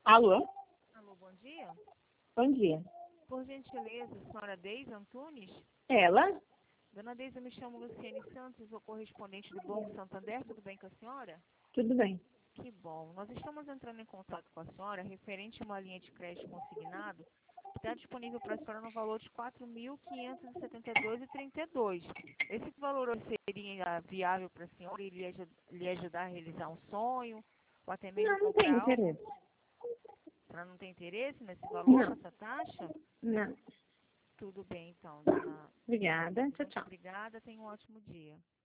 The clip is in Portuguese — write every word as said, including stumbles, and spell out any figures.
Alô? Alô, bom dia. Bom dia. Por gentileza, senhora Deise Antunes? Ela? Dona Deise, eu me chamo Luciene Santos, sou correspondente do Banco Santander. Tudo bem com a senhora? Tudo bem. Que bom. Nós estamos entrando em contato com a senhora referente a uma linha de crédito consignado que está disponível para a senhora no valor de quatro mil quinhentos e setenta e dois reais e trinta e dois centavos. Esse valor seria viável para a senhora e lhe aju- lhe ajudar a realizar um sonho ou até mesmo Não, não tem comprar algo? interesse. A senhora não tem interesse nesse valor, Não, nessa taxa? não. Tudo bem, então, dona. Obrigada. Tchau, Muito tchau. obrigada. Tenha um ótimo dia.